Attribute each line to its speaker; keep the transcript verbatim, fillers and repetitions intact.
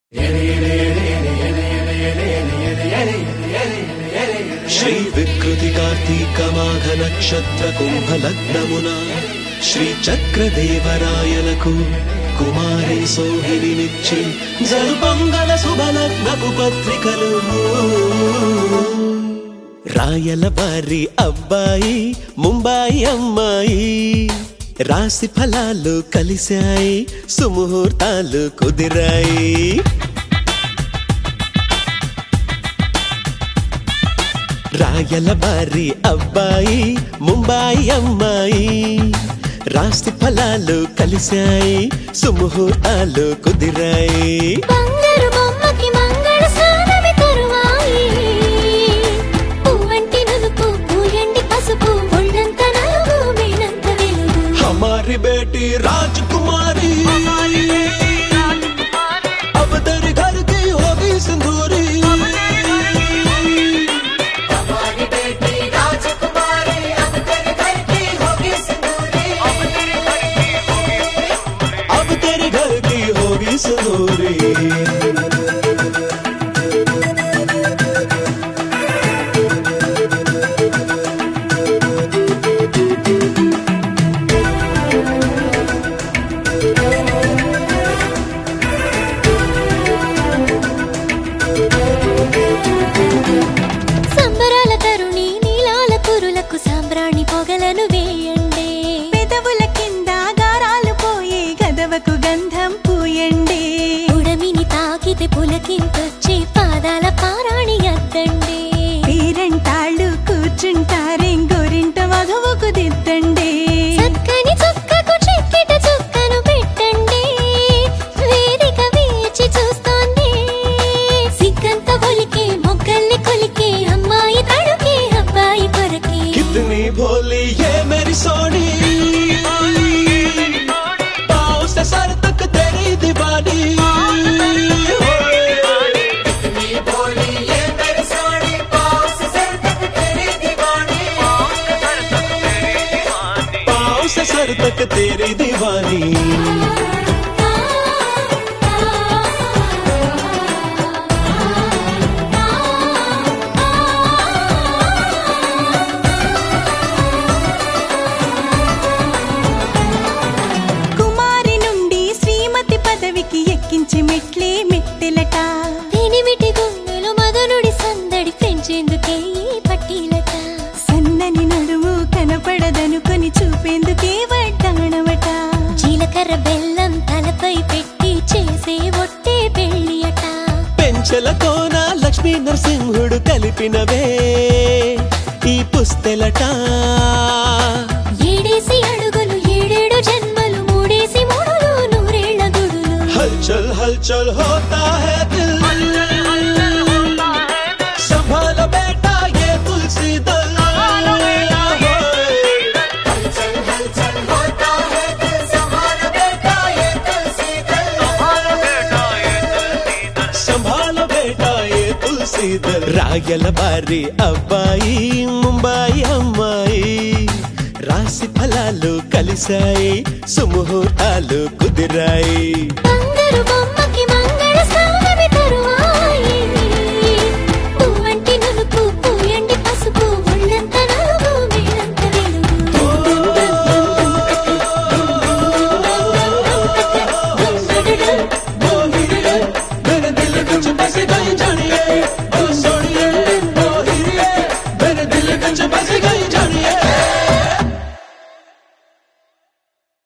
Speaker 1: श्री विकृति कार्तिक माघ नक्षत्र कुंभ लग्नमुना श्री चक्रदेवरायలకు కుమారి సోహినిచ్చి జరుపంగళ శుభలగ్నపు పత్రికలు రాయలవారి అబ్బాయి ముంబాయి అమ్మాయి రాశి ఫలాలు కలిశాయి సుముహూర్తాలు కుదిరాయి రాయలవారి అబ్బాయి ముంబాయి అమ్మాయి రాశి ఫలాలు కలిశాయి సుముహూర్తాలు కుదిరాయి
Speaker 2: బంగారు బొమ్మకి మంగళ స్నానమే తరువాయి పువ్వంటి నునుపు పూయండి పసుపు ఒళ్ళంత నలుగు మేనంత వెలుగు
Speaker 1: हमारी बेटी राजकुमारी अब तेरे घर की होगी सिंदूरी
Speaker 2: हमारी बेटी राजकुमारी अब तेरे घर की होगी सिंदूरी
Speaker 1: अब तेरे घर की होगी सिंदूरी
Speaker 2: సంబరాల తరుణి నీలాల కురులకు సాంబ్రాణి పొగలను వేయండి
Speaker 3: పెదవుల కింద గారాలు పోయి గదవకు గంధం పూయండి
Speaker 2: ఉడమిని తాకితే పులకింతొచ్చి పాదాల పారాణి అద్దండి
Speaker 3: పేరంటాళ్ళు కూర్చుంటారేం గోరింట వధువుకు దిద్దండి
Speaker 2: చక్కని చుక్కకు చెక్కిట చుక్కను పెట్టండి వేదిక వేచి చూస్తోంది సిగ్గంత ఒలికే మొగ్గల్ని కొలికే అమ్మాయి తడుకే అబ్బాయి కొరకే
Speaker 1: कितनी भोली ये मेरी सोनी पाँव से सर तक तेरी दीवानी
Speaker 2: कितनी भोली ये मेरी सोनी पाँव से सर तक तेरी दीवानी
Speaker 1: पाँव से सर तक तेरी दीवानी
Speaker 3: కుమారి నుండి శ్రీమతి పదవికి ఎక్కించి మెట్లే మెట్టెలట
Speaker 2: ఎనిమిటి గుండెలు మదనుడి సందడి పెంచేందుకే ఈ పట్టీలట
Speaker 3: సన్నని నడుము కనపడదనుకొని చూపేందుకే వడ్డాణవట
Speaker 2: జీలకర్ర బెల్లం తలపై పెట్టి చేసే ఒట్టే పెళ్లి అట
Speaker 1: పెంచల కోన లక్ష్మీ నరసింహుడు కలిపినవే ఈ పుస్తెలట
Speaker 2: ఏడేసి అడుగులు ఏడేడు జన్మలు మూడేసి మూడులు నూరేళ్ల గుడులు
Speaker 1: हलचल हलचल होता है दिल संभाल बेटा ये तुलसी दल
Speaker 2: हलचल हलचल होता है दिल संभाल बेटा ये तुलसी दल
Speaker 1: संभाल बेटा ये तुलसी दल రాయలవారి అబ్బాయి ముంబాయి అమ్మాయి రాశి ఫలాలు కలిశాయి సుముహూర్తాలు కుదిరాయి
Speaker 2: బంగారు